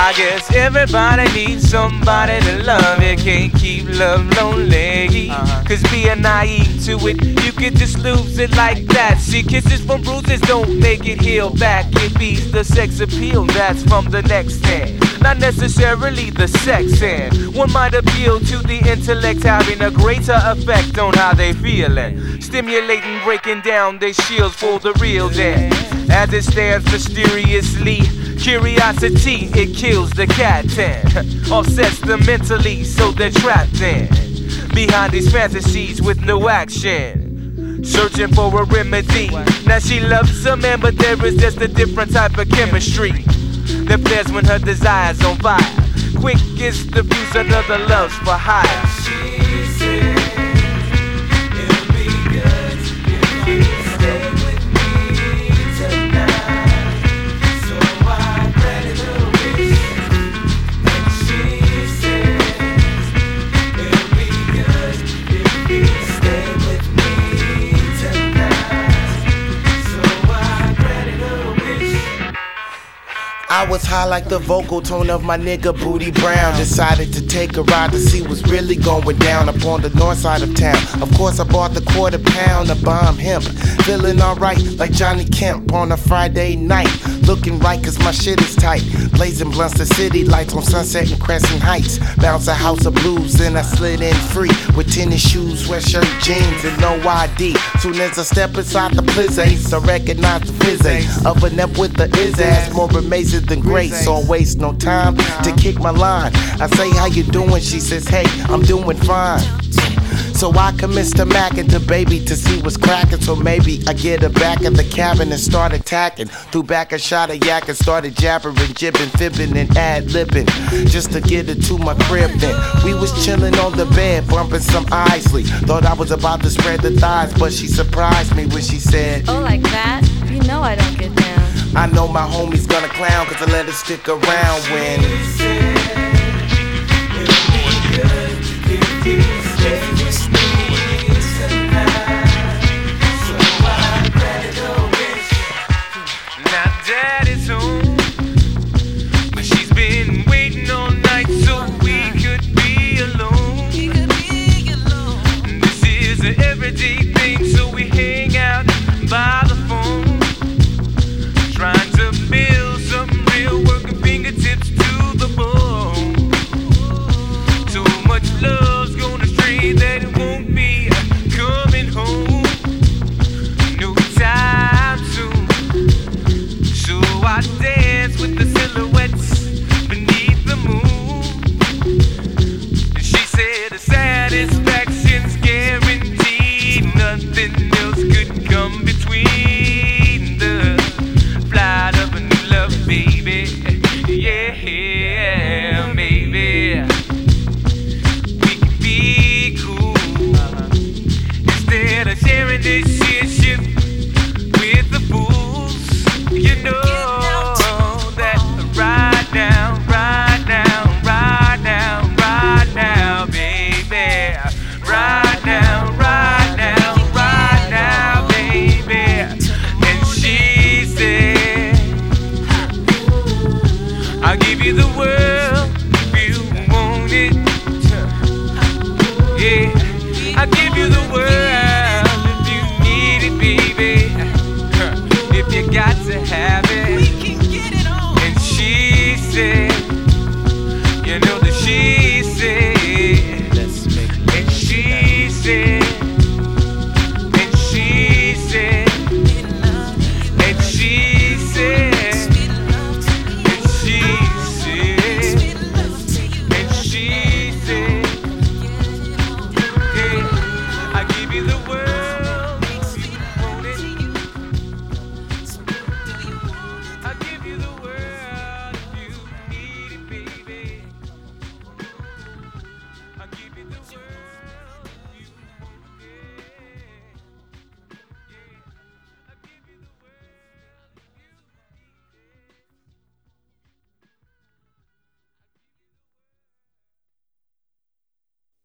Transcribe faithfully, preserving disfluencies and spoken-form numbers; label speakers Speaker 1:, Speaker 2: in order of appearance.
Speaker 1: I guess everybody needs somebody to love. You can't keep love lonely. Cause being naive to it, you can just lose it like that. See, kisses from bruises don't make it heal back. It beats the sex appeal that's from the next hand, not necessarily the sex end. One might appeal to the intellect, having a greater effect on how they feelin', stimulating, breaking down their shields for the real dance. As it stands mysteriously, curiosity, it kills the cat and offsets them mentally, so they're trapped in behind these fantasies with no action, searching for a remedy. Now she loves a man, but there is just a different type of chemistry that flares when her desire's on fire. Quick is the fuse, another loves for hire. She said it'll be good if you stay with me tonight. So I granted her wish. And she said it'll be good if you stay with me tonight. So I granted her wish.
Speaker 2: I was high like the vocal tone of my nigga Booty Brown. Decided to take a ride to see what's really going down up on the north side of town. Of course I bought the quarter pound of bomb hemp. Feeling alright like Johnny Kemp on a Friday night. Looking right cause my shit is tight. Blazing blunts the city lights on Sunset and Crescent Heights. Bounce a house of blues and I slid in free with tennis shoes, sweatshirt, jeans and no I D. Soon as I step inside the Plizace, I recognize the physics of an up with the is ass. More amazing than grace, so I waste no time to kick my line. I say how you doing, she says hey, I'm doing fine. So I commence to mackin' to baby to see what's crackin'. So maybe I get her back in the cabin and start attacking. Threw back a shot of yak and started jabbering, jibbing, fibbing and ad-libbing just to get her to my crib then. We was chillin' on the bed, bumping some Isley. Thought I was about to spread the thighs, but she surprised me when she said,
Speaker 3: oh, like that? You know I don't get down.
Speaker 2: I know my homie's gonna clown cause I let her stick around when